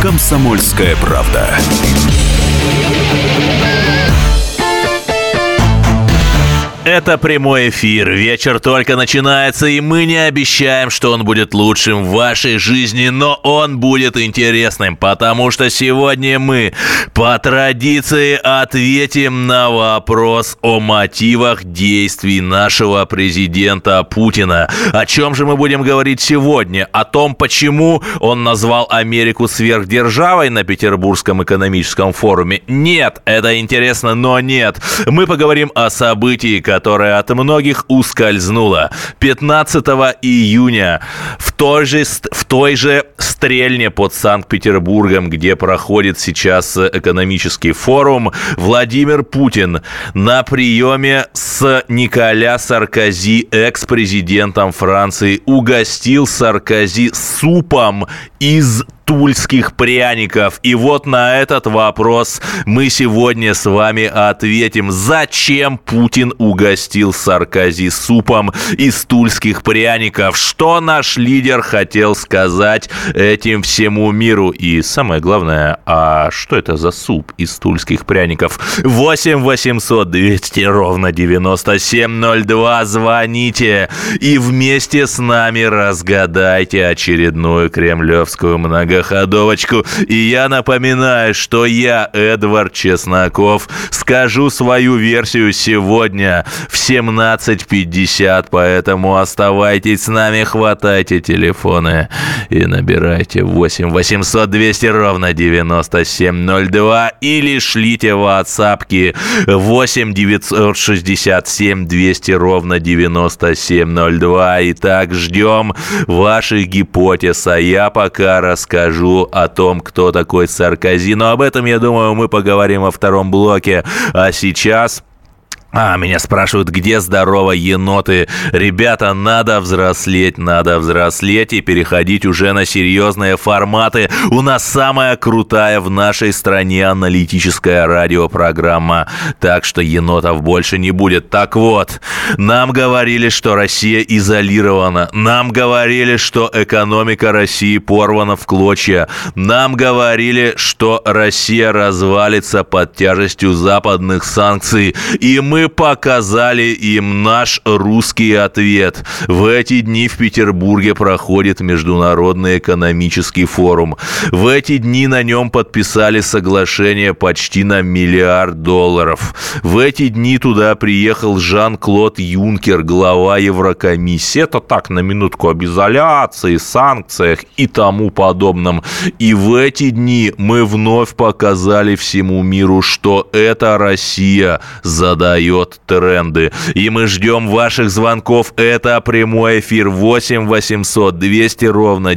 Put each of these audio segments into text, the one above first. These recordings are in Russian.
«Комсомольская правда». Это прямой эфир. Вечер только начинается, и мы не обещаем, что он будет лучшим в вашей жизни, но он будет интересным, потому что сегодня мы по традиции ответим на вопрос о мотивах действий нашего президента Путина. О чем же мы будем говорить сегодня? О том, почему он назвал Америку сверхдержавой на Петербургском экономическом форуме? Нет, это интересно, но нет. Мы поговорим о событии, которая от многих ускользнула. 15 июня в той же Стрельне под Санкт-Петербургом, где проходит сейчас экономический форум, Владимир Путин на приеме с Николя Саркози, экс-президентом Франции, угостил Саркози супом из тульских пряников. И вот на этот вопрос мы сегодня с вами ответим. Зачем Путин угостил Саркози супом из тульских пряников? Что наш лидер хотел сказать этим всему миру? И самое главное, а что это за суп из тульских пряников? 8 800 200 ровно 9702. Звоните и вместе с нами разгадайте очередную кремлевскую многоходовочку. И я напоминаю, что я, Эдвард Чесноков, скажу свою версию сегодня в 17:50, поэтому оставайтесь с нами, хватайте телефоны и набирайте 8 800 200 ровно 9702 или шлите ватсапки 8 967 200 ровно 9702. Итак, ждем ваших гипотез, а я пока расскажу о том, кто такой Саркози. Но об этом, я думаю, мы поговорим во втором блоке. А сейчас... меня спрашивают, где здорово еноты. Ребята, надо взрослеть и переходить уже на серьезные форматы. У нас самая крутая в нашей стране аналитическая радиопрограмма. Так что енотов больше не будет. Так вот, нам говорили, что Россия изолирована. Нам говорили, что экономика России порвана в клочья. Нам говорили, что Россия развалится под тяжестью западных санкций. И мы показали им наш русский ответ. В эти дни в Петербурге проходит Международный экономический форум. В эти дни на нем подписали соглашение почти на $1 миллиард. В эти дни туда приехал Жан-Клод Юнкер, глава Еврокомиссии. Это так, на минутку, об изоляции, санкциях и тому подобном. И в эти дни мы вновь показали всему миру, что эта Россия задает тренды. И мы ждем ваших звонков. Это прямой эфир 8 800 200 ровно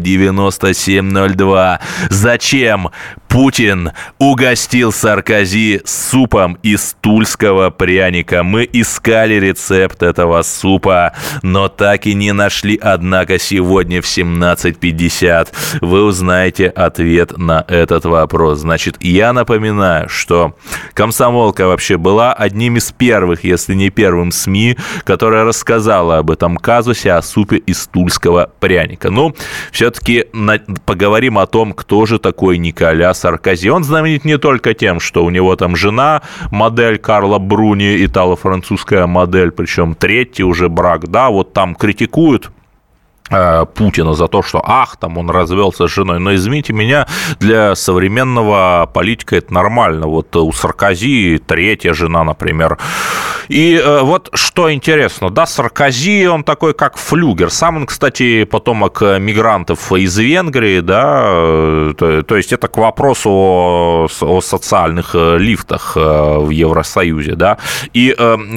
9702. Зачем Путин угостил Саркози супом из тульского пряника? Мы искали рецепт этого супа, но так и не нашли. Однако сегодня в 17:50 вы узнаете ответ на этот вопрос. Значит, я напоминаю, что «Комсомолка» вообще была одним из первых, если не первым СМИ, которая рассказала об этом казусе, о супе из тульского пряника. Ну, все-таки поговорим о том, кто же такой Николя Саркози. Он знаменит не только тем, что у него там жена, модель Карла Бруни, итало-французская модель, причем третий уже брак, да, вот там критикуют Путина за то, что там он развелся с женой. Но, извините меня, для современного политика это нормально. Вот у Саркози третья жена, например. И вот что интересно, да, Саркози, он такой, как флюгер. Сам он, кстати, потомок мигрантов из Венгрии, да, то есть это к вопросу о социальных лифтах в Евросоюзе, да. И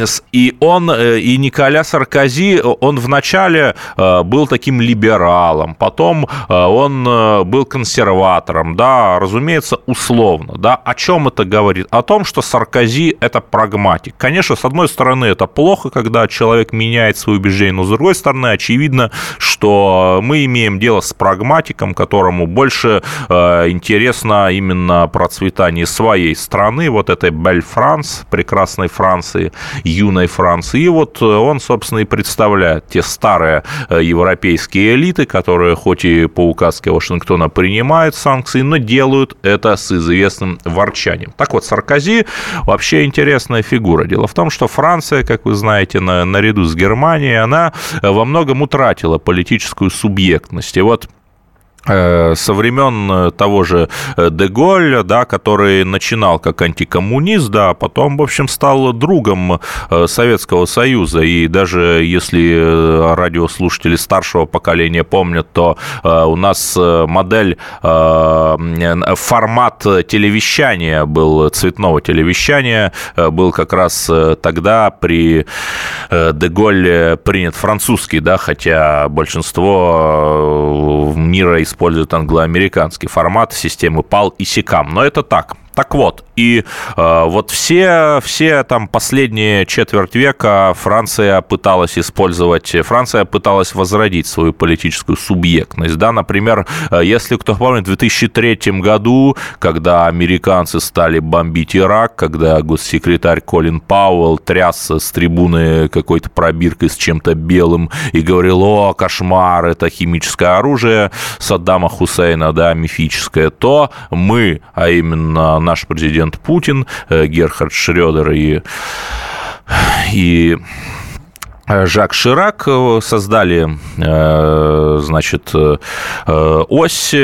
Николя Саркози, он вначале был таким либералом, потом он был консерватором, да, разумеется, условно, да. О чем это говорит? О том, что Саркози – это прагматик. Конечно, с одной стороны, это плохо, когда человек меняет свои убеждения, но с другой стороны, очевидно, что мы имеем дело с прагматиком, которому больше интересно именно процветание своей страны, вот этой Бель Франс, прекрасной Франции, юной Франции. И вот он, собственно, и представляет те старые европейские европейские элиты, которые хоть и по указке Вашингтона принимают санкции, но делают это с известным ворчанием. Так вот, Саркози вообще интересная фигура. Дело в том, что Франция, как вы знаете, наряду с Германией, она во многом утратила политическую субъектность. И вот со времен того же де Голля, да, который начинал как антикоммунист, да, а потом, в общем, стал другом Советского Союза. И даже если радиослушатели старшего поколения помнят, то у нас модель, формат телевещания был, цветного телевещания, был как раз тогда при де Голле принят французский, да, хотя большинство мира используют англоамериканский формат системы PAL и SICAM. Но это так. Так вот, и вот все там последние четверть века Франция пыталась возродить свою политическую субъектность. Да? Например, если кто помнит, в 2003 году, когда американцы стали бомбить Ирак, когда госсекретарь Колин Пауэлл тряс с трибуны какой-то пробиркой с чем-то белым и говорил: о, кошмар, это химическое оружие Саддама Хусейна, да, мифическое, то мы, а именно наш президент Путин, Герхард Шрёдер и Жак Ширак создали, значит, ось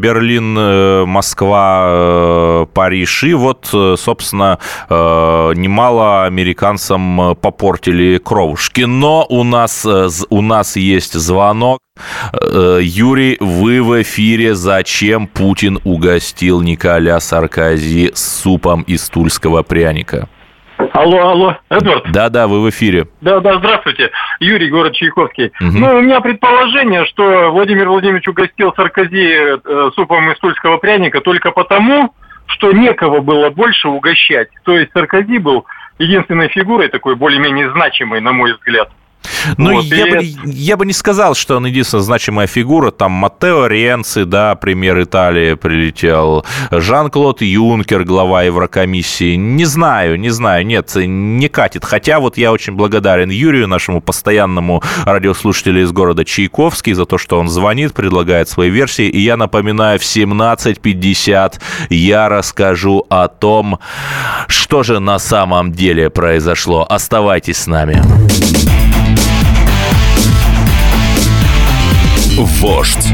Берлин-Москва, Париж, и вот, собственно, немало американцам попортили кровушки. Но у нас есть звонок. Юрий, вы в эфире. Зачем Путин угостил Николя Саркози супом из тульского пряника? Алло, Эдвард? Да, вы в эфире. Да, здравствуйте. Юрий, город Чайковский. У меня предположение, что Владимир Владимирович угостил Саркози супом из тульского пряника только потому, что некого было больше угощать. То есть Саркози был единственной фигурой такой более-менее значимой, на мой взгляд. Ну, вот, я бы не сказал, что он единственная значимая фигура. Там Маттео Ренци, да, премьер Италии, прилетел. Жан-Клод Юнкер, глава Еврокомиссии. Не знаю, нет, не катит. Хотя вот я очень благодарен Юрию, нашему постоянному радиослушателю из города Чайковский, за то, что он звонит, предлагает свои версии. И я напоминаю, в 17:50 я расскажу о том, что же на самом деле произошло. Оставайтесь с нами. Вождь.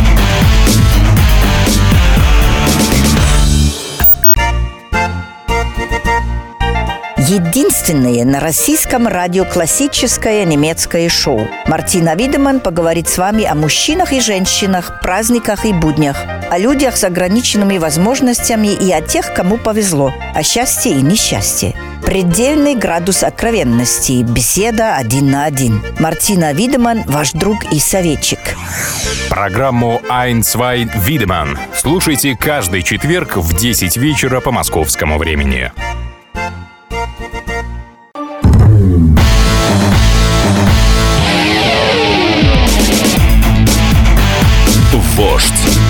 Единственное на российском радио классическое немецкое шоу. Мартина Видеман поговорит с вами о мужчинах и женщинах, праздниках и буднях, о людях с ограниченными возможностями и о тех, кому повезло, о счастье и несчастье. Предельный градус откровенности. Беседа 1 на 1. Мартина Видеман, ваш друг и советчик. Программу «Ein, zwei, Wiedemann» слушайте каждый четверг в 10 вечера по московскому времени. Вождь.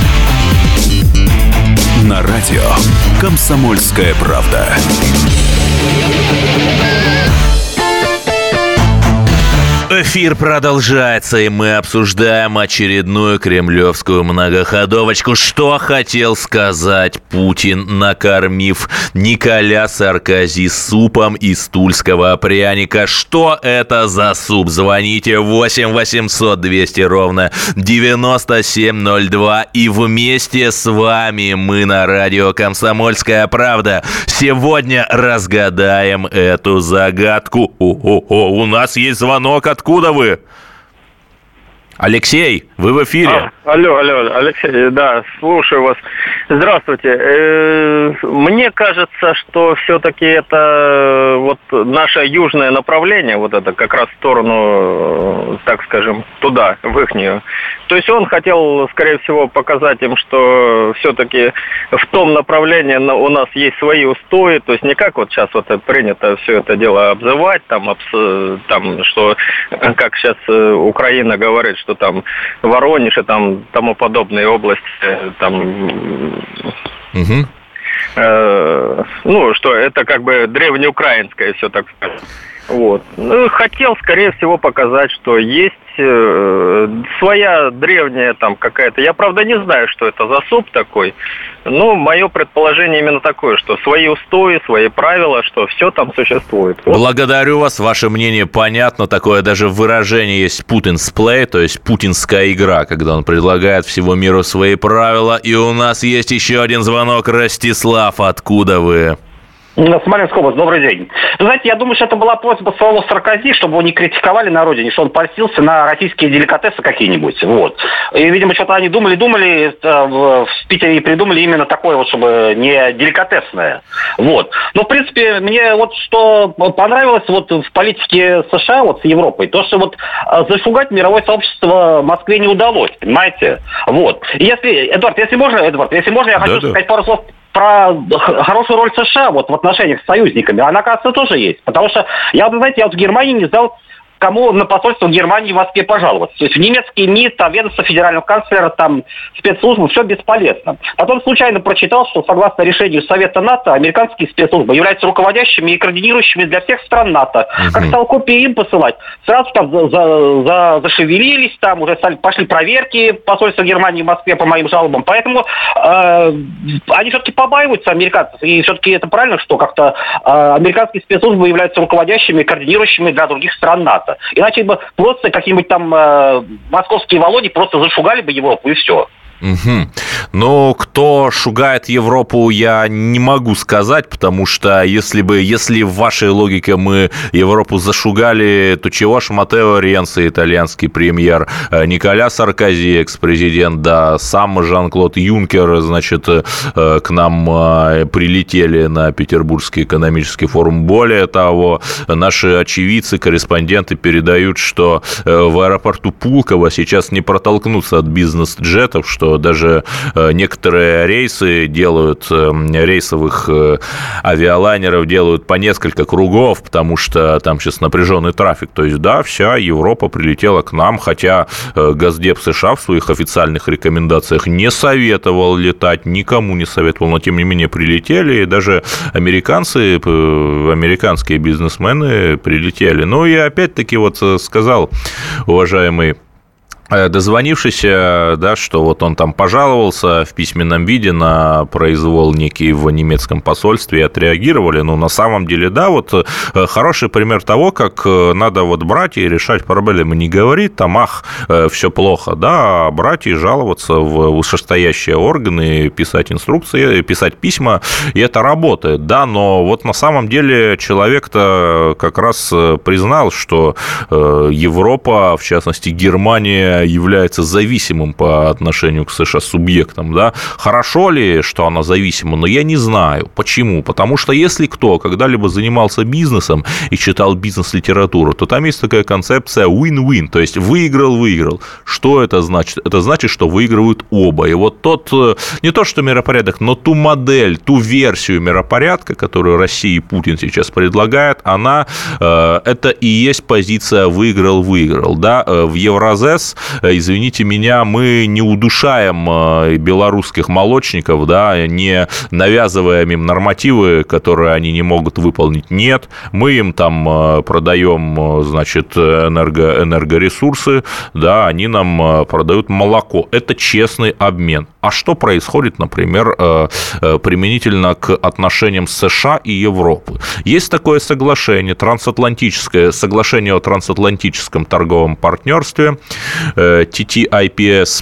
На радио «Комсомольская правда». Эфир продолжается, и мы обсуждаем очередную кремлевскую многоходовочку. Что хотел сказать Путин, накормив Николя Саркози супом из тульского пряника? Что это за суп? Звоните 8 800 200 ровно 9702. И вместе с вами мы на радио «Комсомольская правда» сегодня разгадаем эту загадку. У нас есть звонок. Откуда вы? Алексей, вы в эфире. Алло, Алексей, да, слушаю вас. Здравствуйте. Мне кажется, что все-таки это вот наше южное направление, вот это как раз в сторону, так скажем, туда, в ихнюю. То есть он хотел, скорее всего, показать им, что все-таки в том направлении у нас есть свои устои, то есть не как вот сейчас вот принято все это дело обзывать, там что, как сейчас Украина говорит, что там Воронеж и там тому подобные области, там, что это как бы древнеукраинское все, так сказать. Вот. Хотел, скорее всего, показать, что есть своя древняя там какая-то... Я, правда, не знаю, что это за суп такой, но мое предположение именно такое, что свои устои, свои правила, что все там существует. Вот. Благодарю вас, ваше мнение понятно. Такое даже выражение есть «Putin's play», то есть путинская игра, когда он предлагает всему миру свои правила. И у нас есть еще один звонок. Ростислав, откуда вы? Смоленская область, добрый день. Вы знаете, я думаю, что это была просьба самого Саркози, чтобы его не критиковали на родине, что он польстился на российские деликатесы какие-нибудь. Вот. И, видимо, что-то они думали, в Питере и придумали именно такое вот, чтобы не деликатесное. Вот. Но, в принципе, мне вот что понравилось вот в политике США, вот с Европой, то, что вот зашугать мировое сообщество Москве не удалось, понимаете? Вот. И Эдуард, если можно, я хочу сказать пару слов про хорошую роль США вот в отношениях с союзниками. Она, кажется, тоже есть. Потому что я в Германии не знал, кому на посольство Германии в Москве пожаловаться. То есть в немецкий МИД, там, ведомство федерального канцлера, там, спецслужбы, все бесполезно. Потом случайно прочитал, что согласно решению Совета НАТО, американские спецслужбы являются руководящими и координирующими для всех стран НАТО. Как стал копии им посылать, сразу там зашевелились, там уже пошли проверки посольства Германии в Москве по моим жалобам. Поэтому они все-таки побаиваются американцев. И все-таки это правильно, что как-то американские спецслужбы являются руководящими и координирующими для других стран НАТО. Иначе бы просто какие-нибудь там московские Володи просто зашугали бы Европу, и все. Угу. Но кто шугает Европу, я не могу сказать, потому что если в вашей логике мы Европу зашугали, то чего ж Маттео Ренци, итальянский премьер, Николя Саркози, экс-президент, да, сам Жан-Клод Юнкер, значит, к нам прилетели на Петербургский экономический форум. Более того, наши очевидцы, корреспонденты передают, что в аэропорту Пулково сейчас не протолкнуться от бизнес-джетов, что даже некоторые рейсы делают, рейсовых авиалайнеров делают по несколько кругов, потому что там сейчас напряженный трафик. То есть, да, вся Европа прилетела к нам, хотя Госдеп США в своих официальных рекомендациях не советовал летать, никому не советовал, но тем не менее прилетели, и даже американские бизнесмены прилетели. Ну и опять-таки вот сказал уважаемый дозвонившийся, да, что вот он там пожаловался в письменном виде на произвол некий в немецком посольстве и отреагировали. Ну, на самом деле, да, вот хороший пример того, как надо вот брать и решать проблемы. Не говорить там, все плохо, да, а брать и жаловаться в вышестоящие органы, писать инструкции, писать письма, и это работает, да, но вот на самом деле человек-то как раз признал, что Европа, в частности, Германия, является зависимым по отношению к США субъектом, да. Хорошо ли, что она зависима? Но я не знаю. Почему? Потому что если кто когда-либо занимался бизнесом и читал бизнес-литературу, то там есть такая концепция win-win, то есть выиграл-выиграл. Что это значит? Это значит, что выигрывают оба. И вот тот, не то что миропорядок, но ту модель, ту версию миропорядка, которую Россия и Путин сейчас предлагает, она, это и есть позиция выиграл-выиграл, да. В Евразес, извините меня, мы не удушаем белорусских молочников, да, не навязывая им нормативы, которые они не могут выполнить. Нет, мы им там продаем, значит, энергоресурсы, да, они нам продают молоко. Это честный обмен. А что происходит, например, применительно к отношениям США и Европы? Есть такое соглашение, трансатлантическое соглашение о трансатлантическом торговом партнерстве, TTIPS,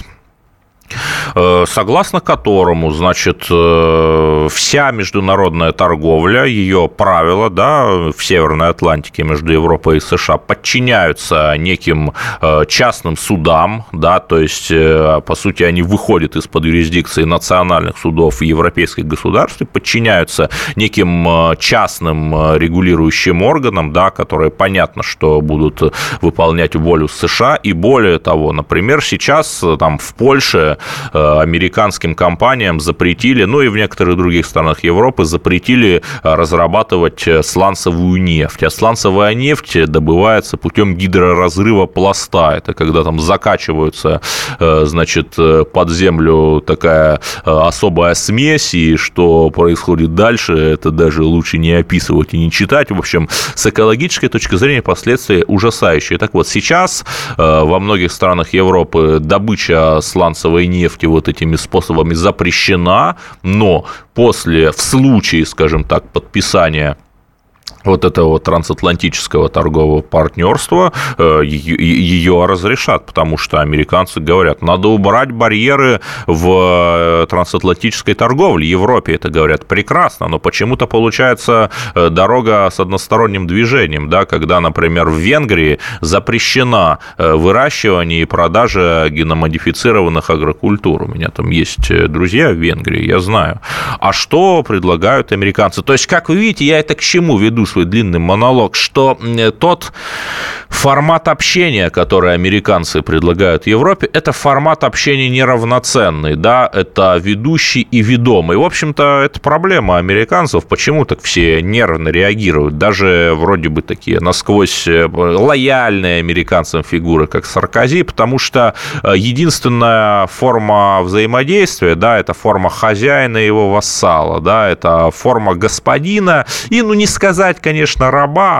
согласно которому, значит, вся международная торговля, ее правила, да, в Северной Атлантике между Европой и США подчиняются неким частным судам, да, то есть, по сути, они выходят из-под юрисдикции национальных судов и европейских государств и подчиняются неким частным регулирующим органам, да, которые, понятно, что будут выполнять волю США, и более того, например, сейчас там в Польше даже американским компаниям запретили, ну и в некоторых других странах Европы запретили разрабатывать сланцевую нефть. А сланцевая нефть добывается путем гидроразрыва пласта. Это когда там закачиваются, значит, под землю такая особая смесь, и что происходит дальше, это даже лучше не описывать и не читать. В общем, с экологической точки зрения последствия ужасающие. Так вот, сейчас во многих странах Европы добыча сланцевой нефти вот этими способами запрещена, но в случае, скажем так, подписания вот этого трансатлантического торгового партнерства ее разрешат, потому что американцы говорят, надо убрать барьеры в трансатлантической торговле. Европе это говорят прекрасно, но почему-то получается дорога с односторонним движением, да, когда, например, в Венгрии запрещено выращивание и продажа геномодифицированных агрокультур. У меня там есть друзья в Венгрии, я знаю. А что предлагают американцы? То есть, как вы видите, я это к чему веду свой длинный монолог, что тот формат общения, который американцы предлагают Европе, это формат общения неравноценный, да, это ведущий и ведомый. В общем-то, это проблема американцев, почему так все нервно реагируют, даже вроде бы такие насквозь лояльные американцам фигуры, как Саркози, потому что единственная форма взаимодействия, да, это форма хозяина и его вассала, да, это форма господина, и, не сказать, конечно, раба,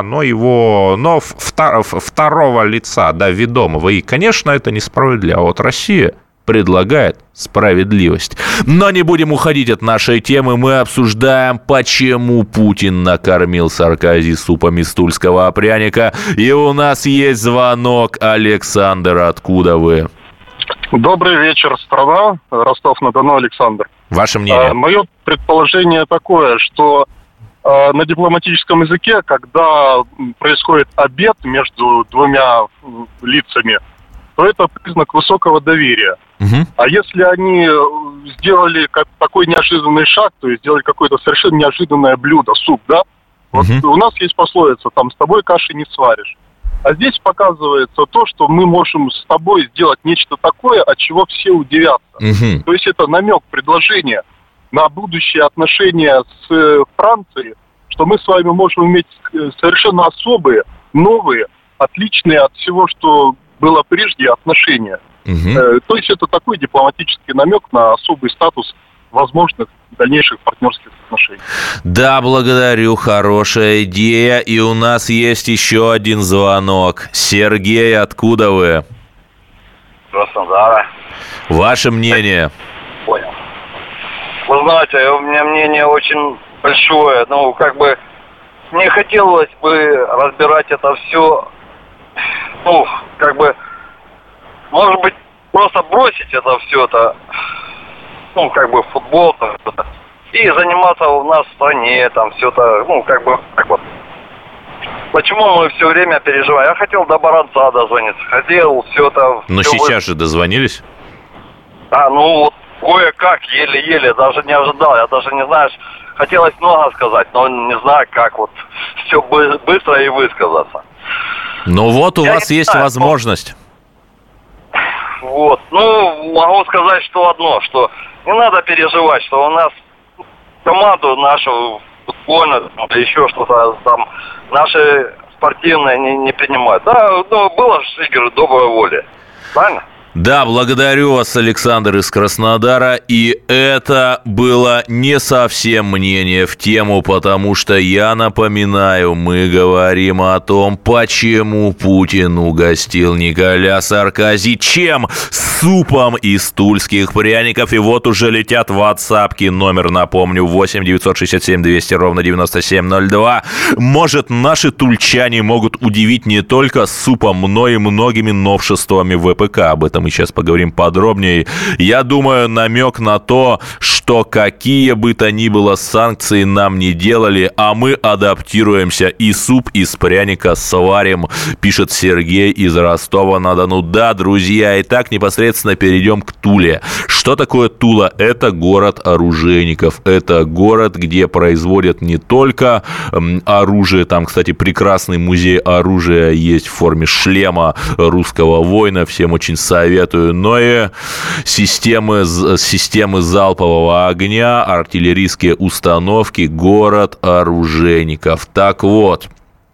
но второго лица, да, ведомого. И, конечно, это несправедливо. Вот Россия предлагает справедливость. Но не будем уходить от нашей темы. Мы обсуждаем, почему Путин накормил Саркози супом из тульского пряника. И у нас есть звонок. Александр, откуда вы? Добрый вечер, страна. Ростов-на-Дону, Александр. Ваше мнение? Мое предположение такое, что на дипломатическом языке, когда происходит обед между двумя лицами, то это признак высокого доверия. Угу. А если они сделали такой неожиданный шаг, то есть сделали какое-то совершенно неожиданное блюдо, суп, да? Вот у нас есть пословица, там, с тобой каши не сваришь. А здесь показывается то, что мы можем с тобой сделать нечто такое, от чего все удивятся. Угу. То есть это намек, предложение на будущие отношения с Францией, что мы с вами можем иметь совершенно особые, новые, отличные от всего, что было прежде, отношения. Угу. То есть это такой дипломатический намек на особый статус возможных дальнейших партнерских отношений. Да, благодарю, хорошая идея. И у нас есть еще один звонок. Сергей, откуда вы? Краснодара. Ваше мнение? Понял. Вы знаете, у меня мнение очень большое. Не хотелось бы разбирать это все. Может быть, просто бросить это все-то, футбол, и заниматься у нас в стране, там, все-то, Почему мы все время переживаем? Я хотел до Баранца дозвониться, хотел все-то... Но все сейчас же дозвонились? Кое-как, еле-еле, даже не ожидал, я даже не знаю, хотелось много сказать, но не знаю, как все быстро и высказаться. Ну вот, у вас есть возможность. Могу сказать, что не надо переживать, что у нас команду нашу футбольную, еще что-то там, наши спортивные не принимают. Да, было же игры доброй воли, правильно? Да, благодарю вас, Александр из Краснодара. И это было не совсем мнение в тему, потому что, я напоминаю, мы говорим о том, почему Путин угостил Николя Саркози чем? Супом из тульских пряников. И вот уже летят ватсапки. Номер, напомню, 8 967 200 ровно 9702. Может, наши тульчане могут удивить не только супом, но и многими новшествами ВПК. Об этом мы сейчас поговорим подробнее. Я думаю, намек на то, что что какие бы то ни было санкции нам не делали, а мы адаптируемся и суп из пряника сварим, пишет Сергей из Ростова-на-Дону. Да, друзья, итак, непосредственно перейдем к Туле. Что такое Тула? Это город оружейников. Это город, где производят не только оружие, там, кстати, прекрасный музей оружия есть в форме шлема русского воина, всем очень советую, но и системы залпового огня, артиллерийские установки, город оружейников. Так вот,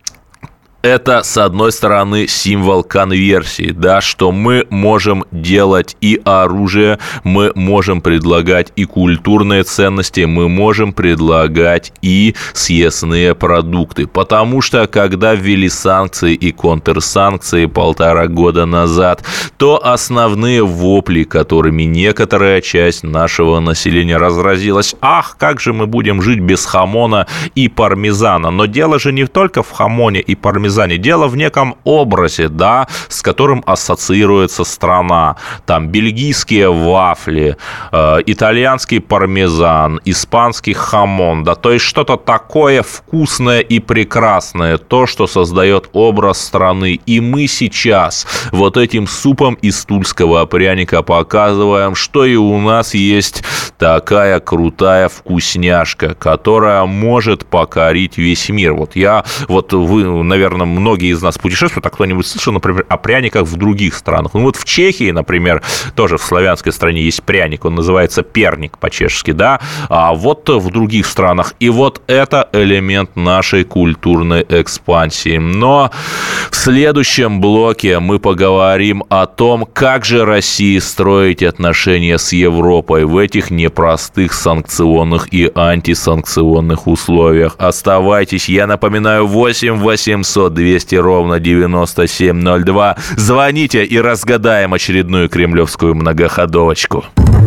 это, с одной стороны, символ конверсии, да, что мы можем делать и оружие, мы можем предлагать и культурные ценности, мы можем предлагать и съестные продукты. Потому что, когда ввели санкции и контрсанкции 1,5 года назад, то основные вопли, которыми некоторая часть нашего населения разразилась: ах, как же мы будем жить без хамона и пармезана. Но дело же не только в хамоне и пармезане. Дело в неком образе, да, с которым ассоциируется страна. Там бельгийские вафли, итальянский пармезан, испанский хамон, да, то есть что-то такое вкусное и прекрасное, то, что создает образ страны. И мы сейчас вот этим супом из тульского пряника показываем, что и у нас есть такая крутая вкусняшка, которая может покорить весь мир. Вот вы, наверное, многие из нас путешествуют, а кто-нибудь слышал, например, о пряниках в других странах. Ну вот в Чехии, например, тоже в славянской стране есть пряник, он называется перник по-чешски, да, а вот в других странах. И вот это элемент нашей культурной экспансии. Но в следующем блоке мы поговорим о том, как же России строить отношения с Европой в этих непростых санкционных и антисанкционных условиях. Оставайтесь, я напоминаю, 8 800 200 ровно 9702. Звоните и разгадаем очередную кремлевскую многоходовочку.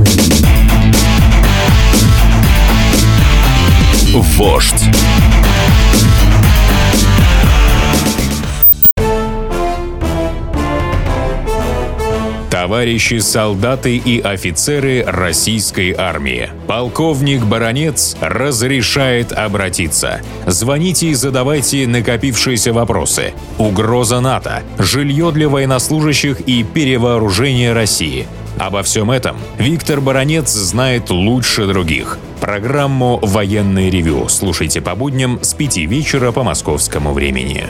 Вождь. Товарищи солдаты и офицеры российской армии, полковник Баранец разрешает обратиться. Звоните и задавайте накопившиеся вопросы. Угроза НАТО, жилье для военнослужащих и перевооружение России. Обо всем этом Виктор Баранец знает лучше других. Программу «Военное ревю» слушайте по будням с 5 вечера по московскому времени.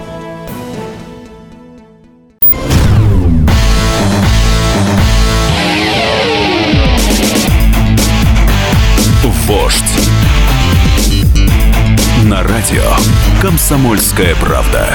Вождь. На радио «Комсомольская правда».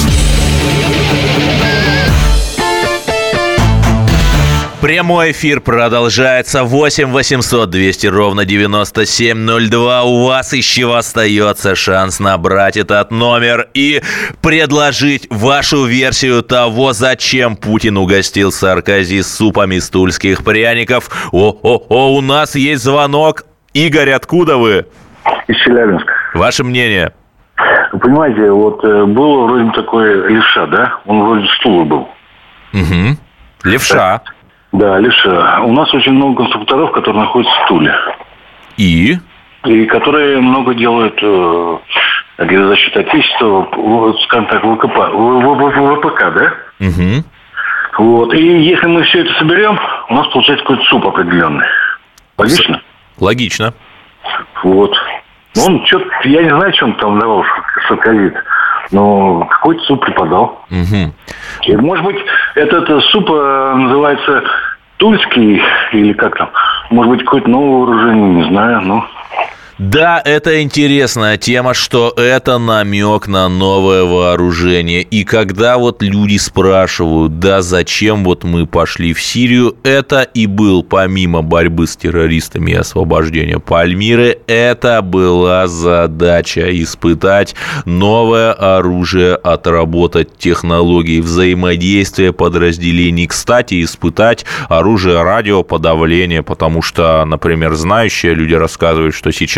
Прямой эфир продолжается. 8 800 200 ровно 9702. У вас еще остается шанс набрать этот номер и предложить вашу версию того, зачем Путин угостил Саркози супом из тульских пряников. У нас есть звонок. Игорь, откуда вы? Из Челябинска. Ваше мнение? Вы понимаете, вот был вроде такой левша, да? Он вроде с Тулы был. Угу. Левша. Да, левша. У нас очень много конструкторов, которые находятся в Туле. И которые много делают за счет отечества, скажем так, ВПК, да? Угу. Вот. И если мы все это соберем, у нас получается какой-то суп определенный. Логично? Логично. Вот. Он что-то, я не знаю, что он там давал Саркози, но какой-то суп преподал. Угу. И, может быть, этот суп называется тульский или как там? Может быть, какое-то новое вооружение, не знаю, но... Да, это интересная тема, что это намек на новое вооружение. И когда вот люди спрашивают, да, зачем вот мы пошли в Сирию, это и был, помимо борьбы с террористами и освобождения Пальмиры, это была задача испытать новое оружие, отработать технологии взаимодействия подразделений. Кстати, испытать оружие радиоподавления, потому что, например, знающие люди рассказывают, что сейчас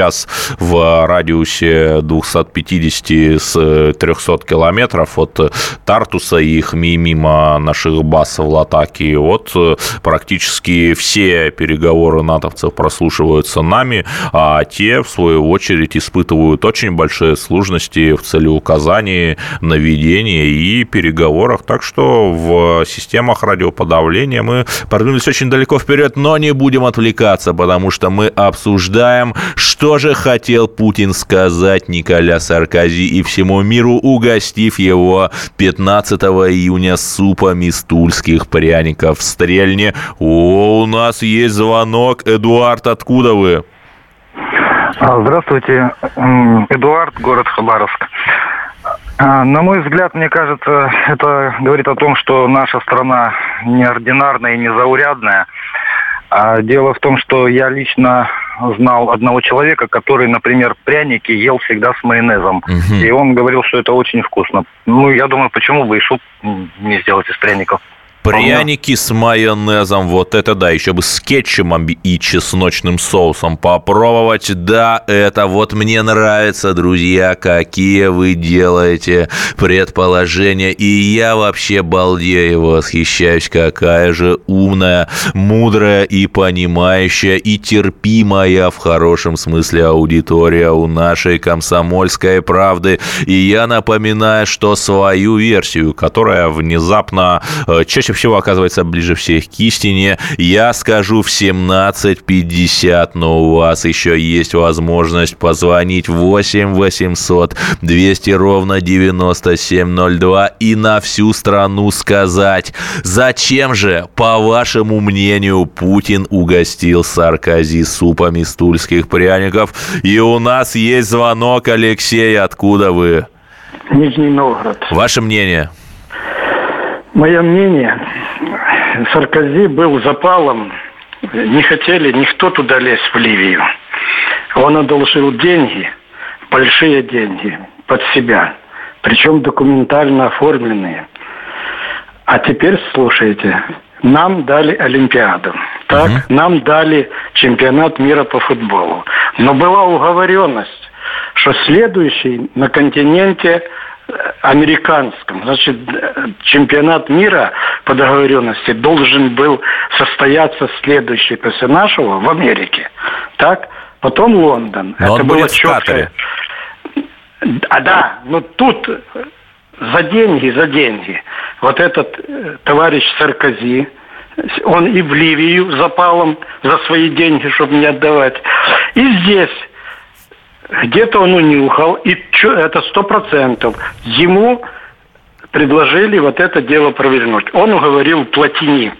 сейчас в радиусе 250 с 300 километров от Тартуса и мимо наших баз в Латакии. Вот практически все переговоры натовцев прослушиваются нами, а те, в свою очередь, испытывают очень большие сложности в целеуказании, наведении и переговорах. Так что в системах радиоподавления мы продвинулись очень далеко вперед, но не будем отвлекаться, потому что мы обсуждаем, что же хотел Путин сказать Николя Саркози и всему миру, угостив его 15 июня супом из тульских пряников в Стрельне. О, у нас есть звонок. Эдуард, откуда вы? Здравствуйте, Эдуард, город Хабаровск. На мой взгляд, мне кажется, это говорит о том, что наша страна неординарная и незаурядная. Дело в том, что я лично знал одного человека, который, например, пряники ел всегда с майонезом. И он говорил, что это очень вкусно. Ну, я думаю, почему бы и суп не сделать из пряников? Пряники с майонезом, вот это да, еще бы с кетчупом и чесночным соусом попробовать, да, это вот мне нравится, друзья, какие вы делаете предположения, и я вообще балдею, восхищаюсь, какая же умная, мудрая и понимающая, и терпимая в хорошем смысле аудитория у нашей «Комсомольской правды», и я напоминаю, что свою версию, которая внезапно чаще всего оказывается ближе всех к истине, я скажу в 17:50, но у вас еще есть возможность позвонить 8 800 200 ровно 9702 и на всю страну сказать, зачем же, по вашему мнению, Путин угостил Саркози супом из тульских пряников. И у нас есть звонок. Алексей, откуда вы? Нижний Новгород. Ваше мнение? Мое мнение, Саркози был запалом, не хотели никто туда лезть в Ливию. Он одолжил деньги, большие деньги, под себя, причем документально оформленные. А теперь слушайте, нам дали Олимпиаду, так, нам дали чемпионат мира по футболу. Но была уговоренность, что следующий на континенте американском, значит, чемпионат мира по договоренности должен был состояться следующий после нашего в Америке. Так? Потом Лондон. Но это он было будет в Катаре. Да, но тут за деньги. Вот этот товарищ Саркози, он и в Ливию запалом за свои деньги, чтобы не отдавать. И здесь где-то он унюхал, и это 100%. Ему предложили вот это дело провернуть. Он уговорил Платини.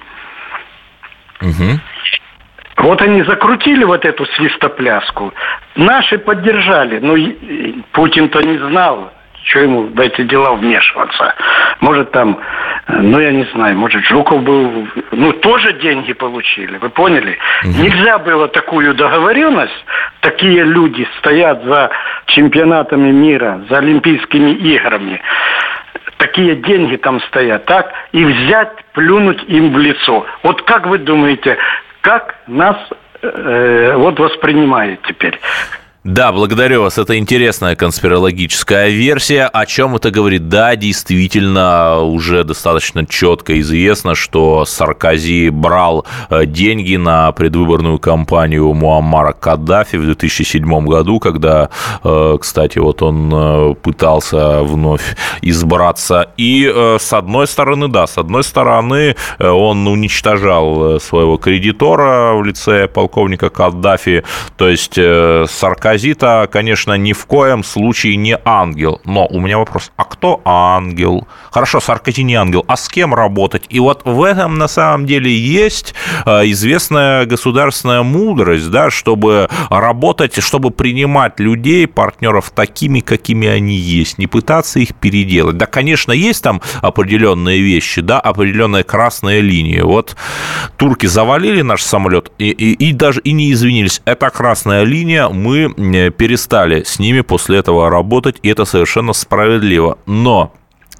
Вот они закрутили вот эту свистопляску. Наши поддержали. Но Путин-то не знал, что ему в эти дела вмешиваться. Может, там, ну, я не знаю, может, Жуков был... Ну, тоже деньги получили, вы поняли? Нельзя было такую договоренность. Такие люди стоят за чемпионатами мира, за Олимпийскими играми. Такие деньги там стоят, так? И взять, плюнуть им в лицо. Вот как вы думаете, как нас вот воспринимают теперь? Да, благодарю вас. Это интересная конспирологическая версия. О чем это говорит? Да, действительно, уже достаточно четко известно, что Саркози брал деньги на предвыборную кампанию Муаммара Каддафи в 2007 году, когда, кстати, вот он пытался вновь избраться. И с одной стороны, да, с одной стороны, он уничтожал своего кредитора в лице полковника Каддафи, то есть Саркози, конечно, ни в коем случае не ангел. Но у меня вопрос, а кто ангел? Хорошо, Саркози не ангел, а с кем работать? И вот в этом на самом деле есть известная государственная мудрость, да, чтобы работать, чтобы принимать людей, партнеров такими, какими они есть, не пытаться их переделать. Да, конечно, есть там определенные вещи, да, определенная красная линия. Вот турки завалили наш самолет и даже и не извинились. Это красная линия, мы перестали с ними после этого работать, и это совершенно справедливо. Но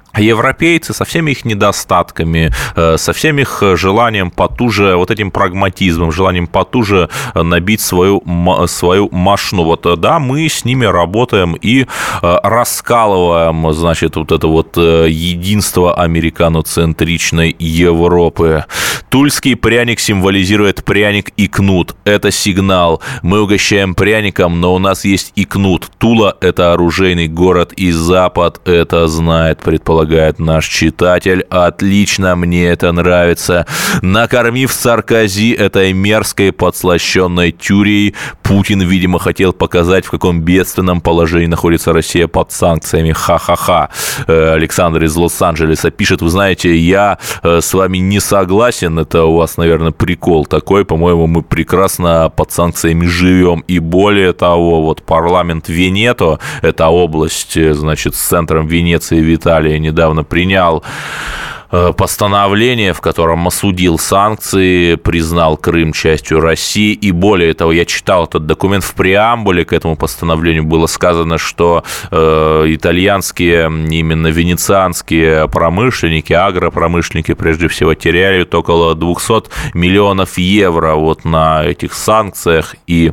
европейцы со всеми их недостатками, со всем их желанием потуже, вот этим прагматизмом, желанием потуже набить свою мошну. Вот, да, мы с ними работаем и раскалываем, значит, вот это вот единство американоцентричной Европы. Тульский пряник символизирует пряник и кнут. Это сигнал. Мы угощаем пряником, но у нас есть и кнут. Тула – это оружейный город, и Запад это знает, предполагает наш читатель. Отлично, мне это нравится. Накормив Саркози этой мерзкой подслащенной тюрей, Путин, видимо, хотел показать, в каком бедственном положении находится Россия под санкциями. Ха-ха-ха. Александр из Лос-Анджелеса пишет: вы знаете, я с вами не согласен, это у вас, наверное, прикол такой, по-моему, мы прекрасно под санкциями живем, и более того, вот парламент Венето, это область, значит, с центром Венеции в Италии, недавно принял постановление, в котором осудил санкции, признал Крым частью России, и более того, я читал этот документ, в преамбуле к этому постановлению было сказано, что итальянские, именно венецианские промышленники, агропромышленники, прежде всего, теряли около 200 миллионов евро вот на этих санкциях, и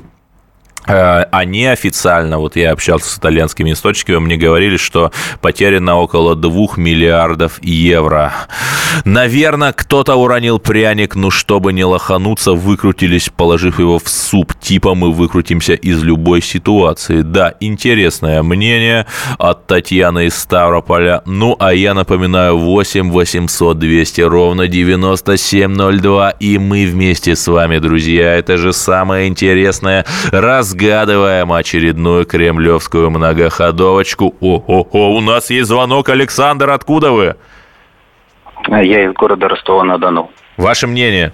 они официально, вот я общался с итальянскими источниками, мне говорили, что потеряно около 2 миллиардов евро. Наверное, кто-то уронил пряник, но чтобы не лохануться, выкрутились, положив его в суп. Типа мы выкрутимся из любой ситуации. Да, интересное мнение от Татьяны из Ставрополя. Ну, а я напоминаю, 8 800 200 ровно 9702, и мы вместе с вами, друзья. Это же самое интересное. Разгадываем очередную кремлевскую многоходовочку. О-хо-хо, у нас есть звонок. Александр, откуда вы? Я из города Ростова-на-Дону. Ваше мнение?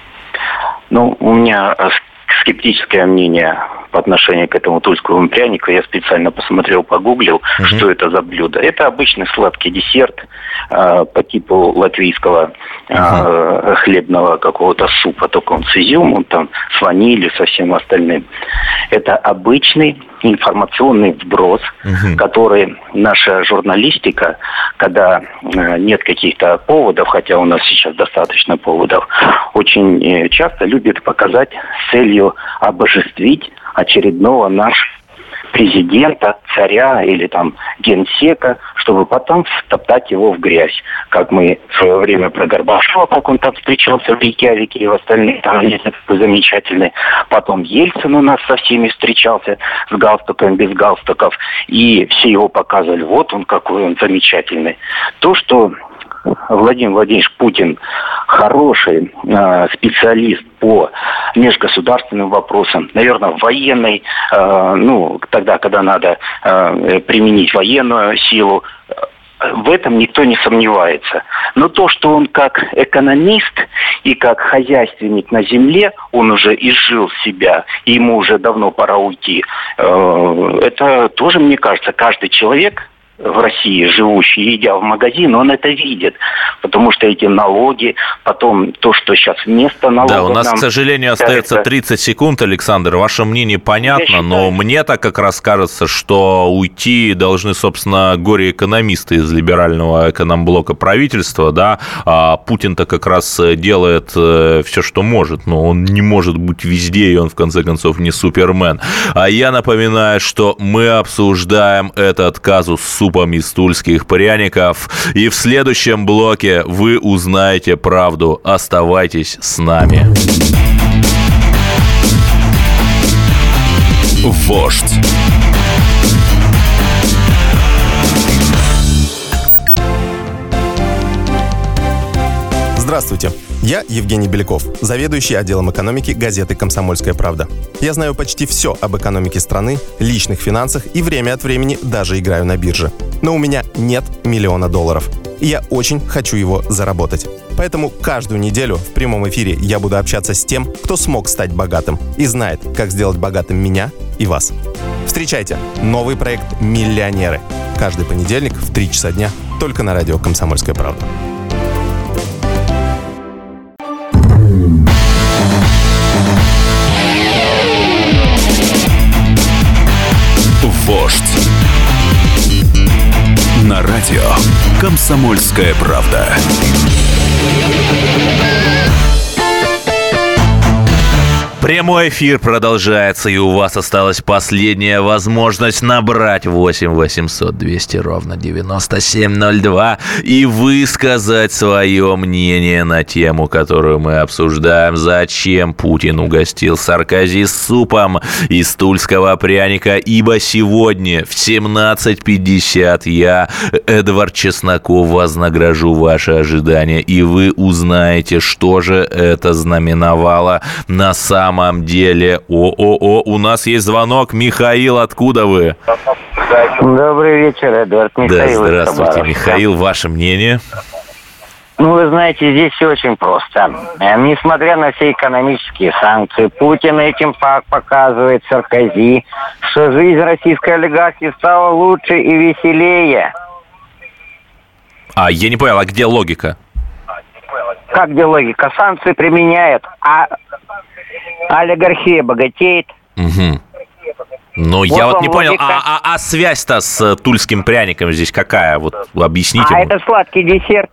Ну, у меня скептическое мнение по отношению к этому тульскому прянику. Я специально посмотрел, погуглил, что это за блюдо. Это обычный сладкий десерт по типу латвийского хлебного какого-то супа, только он с изюмом, там, с ванилью, со всем остальным. Это обычный информационный вброс, который наша журналистика, когда нет каких-то поводов, хотя у нас сейчас достаточно поводов, очень часто любит показать с целью обожествить очередного нашего президента, царя или там генсека, чтобы потом втоптать его в грязь. Как мы в свое время про Горбачева, как он там встречался в Рейкьявике и в остальных, там есть такой замечательный. Потом Ельцин у нас со всеми встречался, с галстуком, без галстуков, и все его показывали, вот он какой он замечательный. То, что Владимир Владимирович Путин хороший специалист по межгосударственным вопросам, наверное, военной, тогда, когда надо применить военную силу, в этом никто не сомневается. Но то, что он как экономист и как хозяйственник на земле, он уже изжил себя, и ему уже давно пора уйти, это тоже, мне кажется, каждый человек в России живущий, идя в магазин, он это видит, потому что эти налоги, потом то, что сейчас вместо налогов... Да, у нас, к сожалению, остается 30 секунд, Александр, ваше мнение понятно, но мне так как раз кажется, что уйти должны, собственно, горе-экономисты из либерального экономблока правительства, да, а Путин-то как раз делает все, что может, но он не может быть везде, и он, в конце концов, не Супермен. А я напоминаю, что мы обсуждаем этот казус супом из тульских пряников. И в следующем блоке вы узнаете правду. Оставайтесь с нами. Вождь. Здравствуйте, я Евгений Беляков, заведующий отделом экономики газеты «Комсомольская правда». Я знаю почти все об экономике страны, личных финансах и время от времени даже играю на бирже. Но у меня нет $1 миллиона. И я очень хочу его заработать. Поэтому каждую неделю в прямом эфире я буду общаться с тем, кто смог стать богатым и знает, как сделать богатым меня и вас. Встречайте новый проект «Миллионеры». Каждый понедельник в 3 часа дня только на радио «Комсомольская правда». Вождь. На радио «Комсомольская правда». Прямой эфир продолжается, и у вас осталась последняя возможность набрать 8 800 200 ровно 9702 и высказать свое мнение на тему, которую мы обсуждаем. Зачем Путин угостил Саркози супом из тульского пряника? Ибо сегодня в 17:50 я, Эдвард Чесноков, вознагражу ваши ожидания, и вы узнаете, что же это знаменовало на самом деле. У нас есть звонок. Михаил, откуда вы? Добрый вечер, Эдвард. Михаил. Да, здравствуйте, Михаил. Ваше мнение? Ну, вы знаете, здесь все очень просто. Несмотря на все экономические санкции, Путин этим показывает Саркози, что жизнь российской олигархии стала лучше и веселее. Я не понял, а где логика? Как где логика? Санкции применяют, а олигархия богатеет. Угу. Ну, я вот не понял, а связь-то с тульским пряником здесь какая? Вот объясните мне. Это сладкий десерт.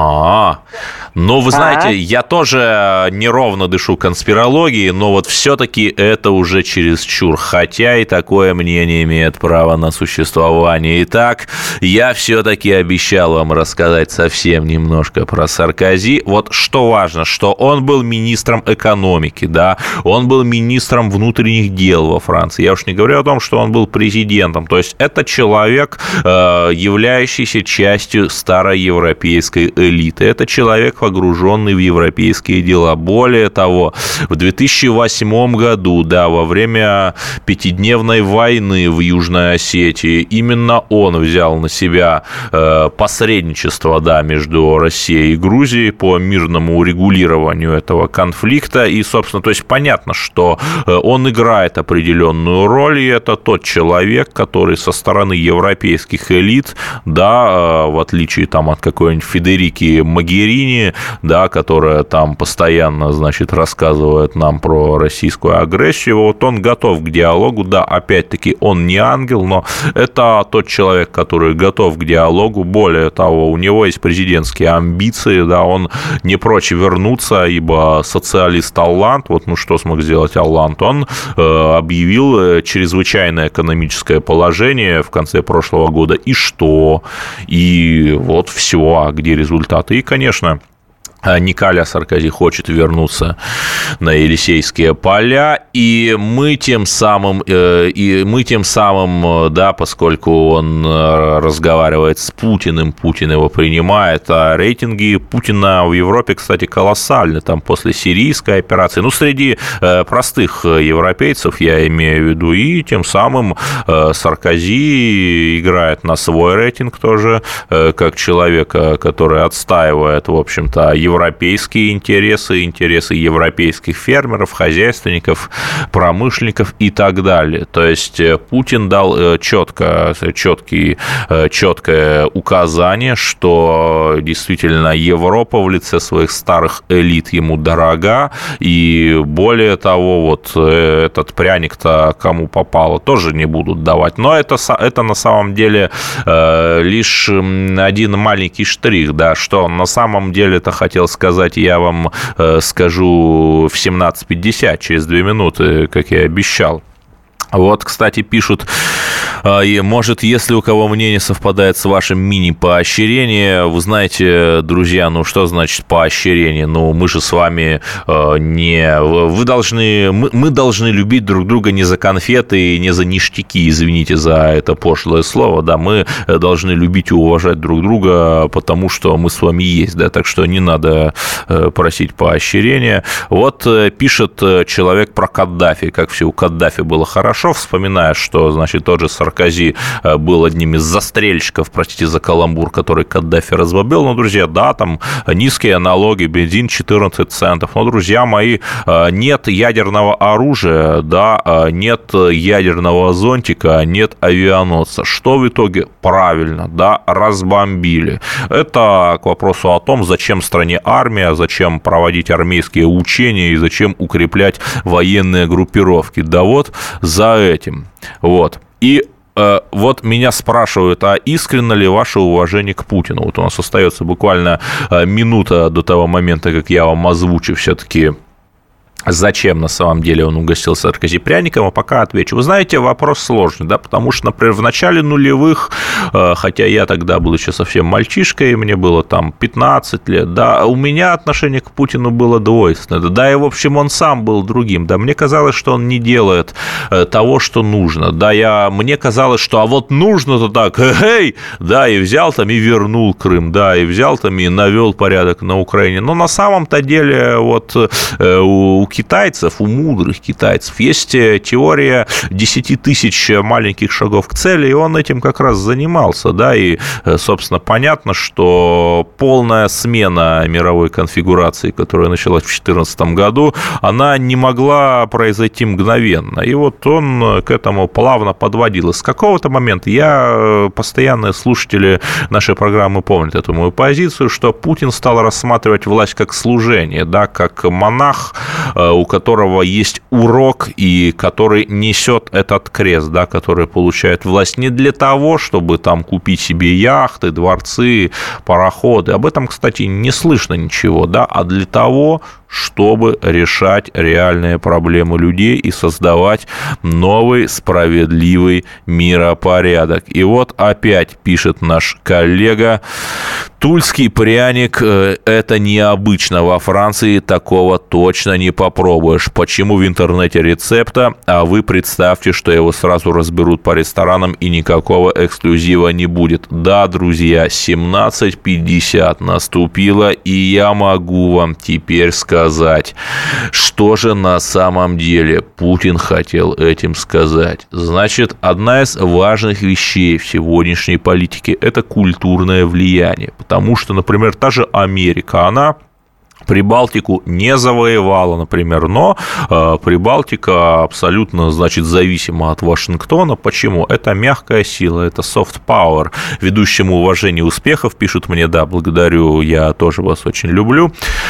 Ну, вы знаете, я тоже неровно дышу конспирологией, но вот все-таки это уже чересчур, хотя и такое мнение имеет право на существование. Итак, я все-таки обещал вам рассказать совсем немножко про Саркози. Вот что важно, что он был министром экономики, да, он был министром внутренних дел во Франции. Я уж не говорю о том, что он был президентом. То есть это человек, являющийся частью староевропейской элиты. Это человек, погруженный в европейские дела. Более того, в 2008 году, да, во время пятидневной войны в Южной Осетии, именно он взял на себя посредничество, да, между Россией и Грузией по мирному урегулированию этого конфликта. И, собственно, то есть понятно, что он играет определенную роль, и это тот человек, который со стороны европейских элит, да, в отличие там от какой-нибудь Федерики Могерини, да, которая там постоянно, значит, рассказывает нам про российскую агрессию, вот он готов к диалогу, да, опять-таки, он не ангел, но это тот человек, который готов к диалогу, более того, у него есть президентские амбиции, да, он не прочь вернуться, ибо социалист Олланд, вот, ну, что смог сделать Олланд, он объявил чрезвычайное экономическое положение в конце прошлого года, и что? И вот все, а где результаты? И, конечно, Николя Саркози хочет вернуться на Елисейские поля, и мы тем самым, да, поскольку он разговаривает с Путиным, Путин его принимает, а рейтинги Путина в Европе, кстати, колоссальны, там после сирийской операции, ну, среди простых европейцев, я имею в виду, и тем самым Саркози играет на свой рейтинг тоже, как человека, который отстаивает, в общем-то, европейские интересы, интересы европейских фермеров, хозяйственников, промышленников и так далее. То есть Путин дал четкое указание, что действительно Европа в лице своих старых элит ему дорога, и более того, вот этот пряник-то кому попало тоже не будут давать. Но это на самом деле лишь один маленький штрих, да, что на самом деле это хотел сказать, я вам скажу в 17:50, через 2 минуты, как я обещал. Вот, кстати, пишут, может, если у кого мнение совпадает с вашим мини-поощрением, вы знаете, друзья, ну что значит поощрение? Ну, мы же с вами мы должны любить друг друга не за конфеты и не за ништяки, извините за это пошлое слово, да, мы должны любить и уважать друг друга, потому что мы с вами есть, да, так что не надо просить поощрения. Вот пишет человек про Каддафи, как все у Каддафи было хорошо, вспоминая, что, значит, тот же Саркози был одним из застрельщиков, простите за каламбур, который Каддафи разбомбил. Но, друзья, да, там низкие налоги, бензин 14 центов. Но, друзья мои, нет ядерного оружия, да, нет ядерного зонтика, нет авианосца. Что в итоге? Правильно, да, разбомбили. Это к вопросу о том, зачем стране армия, зачем проводить армейские учения и зачем укреплять военные группировки. Да вот за этим. Вот. И вот меня спрашивают, а искренне ли ваше уважение к Путину? Вот у нас остается буквально минута до того момента, как я вам озвучу все-таки, зачем на самом деле он угостил Саркози пряником, а пока отвечу. Вы знаете, вопрос сложный, да, потому что, например, в начале нулевых, хотя я тогда был еще совсем мальчишкой, мне было там 15 лет, да, у меня отношение к Путину было двойственное, да, и, в общем, он сам был другим, да, мне казалось, что он не делает того, что нужно, да, мне казалось, что, а вот нужно-то так, эй, да, и взял там и вернул Крым, да, и взял там и навел порядок на Украине, но на самом-то деле вот у китайцев, у мудрых китайцев, есть теория 10 тысяч маленьких шагов к цели, и он этим как раз занимался, да, и, собственно, понятно, что полная смена мировой конфигурации, которая началась в 2014 году, она не могла произойти мгновенно, и вот он к этому плавно подводил. И с какого-то момента, постоянные слушатели нашей программы помнят эту мою позицию, что Путин стал рассматривать власть как служение, да, как монах, у которого есть урок, и который несет этот крест, да, который получает власть не для того, чтобы там купить себе яхты, дворцы, пароходы. Об этом, кстати, не слышно ничего, да, а для того, чтобы решать реальные проблемы людей и создавать новый справедливый миропорядок. И вот опять пишет наш коллега: тульский пряник – это необычно. Во Франции такого точно не попробуешь. Почему в интернете рецепта, а вы представьте, что его сразу разберут по ресторанам и никакого эксклюзива не будет. Да, друзья, 17:50 наступило, и я могу вам теперь сказать, что же на самом деле Путин хотел этим сказать. Значит, одна из важных вещей в сегодняшней политике – это культурное влияние. Потому что, например, та же Америка, она Прибалтику не завоевала, например, но Прибалтика абсолютно, значит, зависима от Вашингтона. Почему? Это мягкая сила, это soft power. Ведущему уважения успехов пишут мне: да, благодарю, я тоже вас очень люблю.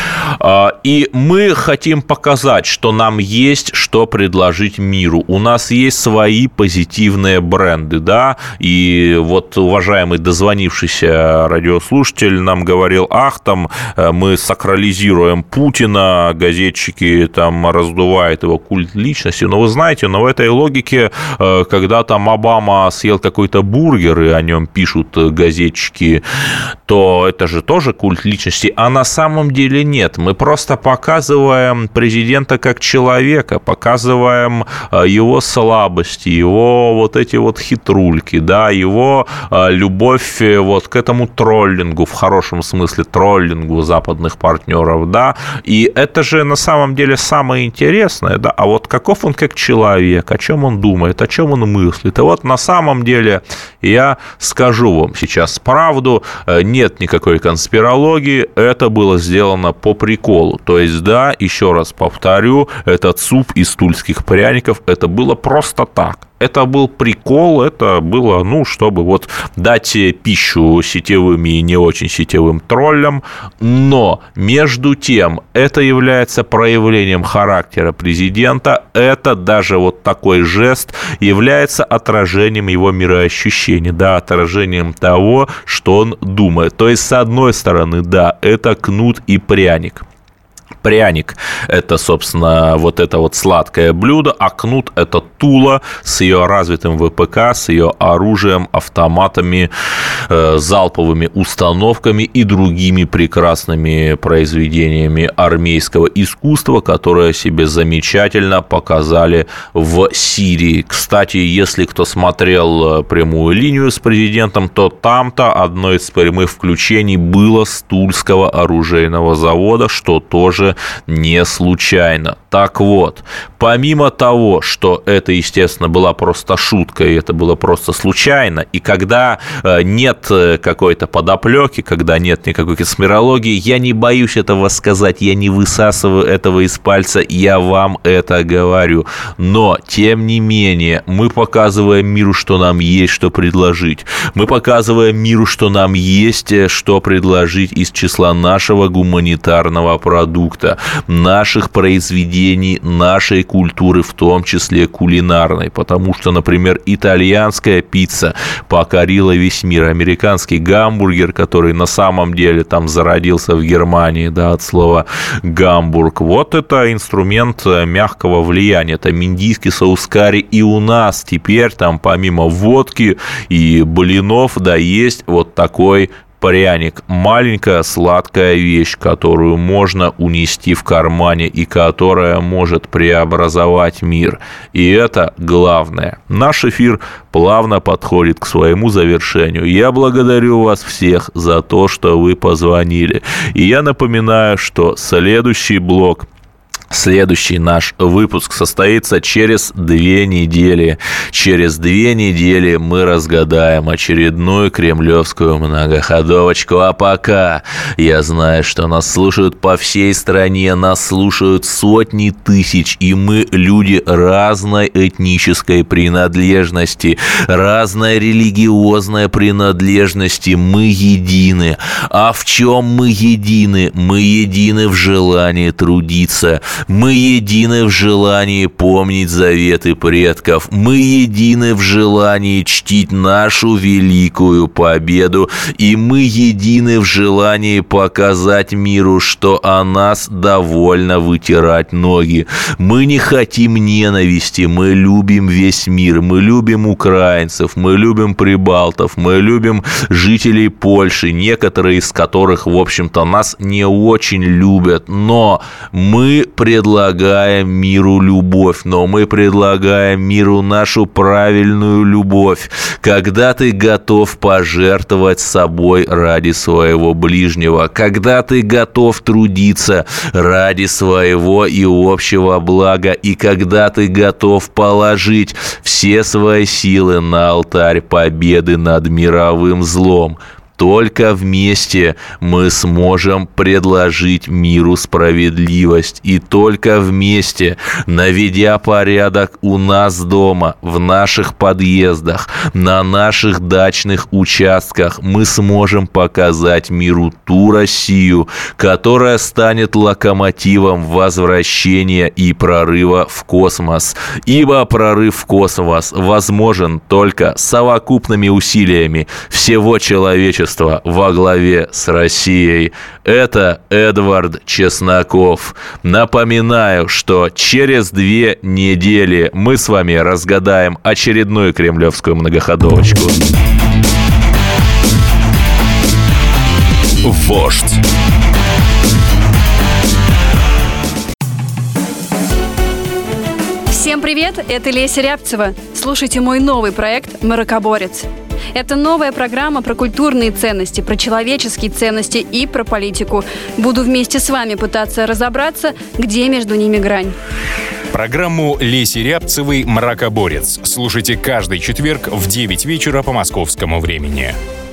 И мы хотим показать, что нам есть что предложить миру. У нас есть свои позитивные бренды, да, и вот уважаемый дозвонившийся радиослушатель нам говорил: ах, там мы сакрализируем Путина, газетчики там раздувают его культ личности. Но вы знаете, в этой логике, когда там Обама съел какой-то бургер, и о нем пишут газетчики, то это же тоже культ личности. А на самом деле нет. Мы просто показываем президента как человека, показываем его слабости, его вот эти вот хитрульки, да, его любовь вот к этому троллингу, в хорошем смысле троллингу западных партнеров, да, и это же на самом деле самое интересное, да, а вот каков он как человек, о чем он думает, о чем он мыслит, и вот на самом деле я скажу вам сейчас правду, нет никакой конспирологии, это было сделано по приколу, то есть, да, еще раз повторю, этот суп из тульских пряников, это было просто так. Это был прикол, это было, чтобы вот дать пищу сетевым и не очень сетевым троллям, но между тем это является проявлением характера президента, это даже вот такой жест является отражением его мироощущения, да, отражением того, что он думает. То есть, с одной стороны, да, это кнут и пряник. Пряник – это, собственно, вот это вот сладкое блюдо, а кнут – это Тула с ее развитым ВПК, с ее оружием, автоматами, залповыми установками и другими прекрасными произведениями армейского искусства, которые себе замечательно показали в Сирии. Кстати, если кто смотрел прямую линию с президентом, то там-то одно из прямых включений было с Тульского оружейного завода, что тоже не случайно. Так вот, помимо того, что это, естественно, была просто шутка, и это было просто случайно, и когда нет какой-то подоплеки, когда нет никакой конспирологии, я не боюсь этого сказать, я не высасываю этого из пальца, я вам это говорю. Но, тем не менее, мы показываем миру, что нам есть что предложить. Мы показываем миру, что нам есть что предложить из числа нашего гуманитарного продукта. продукта, наших произведений, нашей культуры, в том числе кулинарной. Потому что, например, итальянская пицца покорила весь мир. Американский гамбургер, который на самом деле там зародился в Германии, да, от слова Гамбург. Вот это инструмент мягкого влияния. Это миндийский соус карри. И у нас теперь там помимо водки и блинов, да, есть вот такой пряник. Маленькая сладкая вещь, которую можно унести в кармане и которая может преобразовать мир. И это главное. Наш эфир плавно подходит к своему завершению. Я благодарю вас всех за то, что вы позвонили. И я напоминаю, что следующий наш выпуск состоится через 2 недели. Через 2 недели мы разгадаем очередную кремлевскую многоходовочку. А пока я знаю, что нас слушают по всей стране, нас слушают сотни тысяч, и мы люди разной этнической принадлежности, разной религиозной принадлежности. Мы едины. А в чем мы едины? Мы едины в желании трудиться. Мы едины в желании помнить заветы предков. Мы едины в желании чтить нашу великую победу. И мы едины в желании показать миру, что о нас довольно вытирать ноги. Мы не хотим ненависти, мы любим весь мир. Мы любим украинцев, мы любим прибалтов, мы любим жителей Польши, некоторые из которых, в общем-то, нас не очень любят. Но мы предлагаем миру любовь, но мы предлагаем миру нашу правильную любовь. Когда ты готов пожертвовать собой ради своего ближнего, когда ты готов трудиться ради своего и общего блага, и когда ты готов положить все свои силы на алтарь победы над мировым злом. Только вместе мы сможем предложить миру справедливость. И только вместе, наведя порядок у нас дома, в наших подъездах, на наших дачных участках, мы сможем показать миру ту Россию, которая станет локомотивом возвращения и прорыва в космос. Ибо прорыв в космос возможен только совокупными усилиями всего человечества во главе с Россией. Это Эдвард Чесноков. Напоминаю, что через 2 недели мы с вами разгадаем очередную кремлевскую многоходовочку. Вождь. Всем привет, это Леся Рябцева. Слушайте мой новый проект «Мракоборец». Это новая программа про культурные ценности, про человеческие ценности и про политику. Буду вместе с вами пытаться разобраться, где между ними грань. Программу Леси Рябцевой «Мракоборец» слушайте каждый четверг в 9 вечера по московскому времени.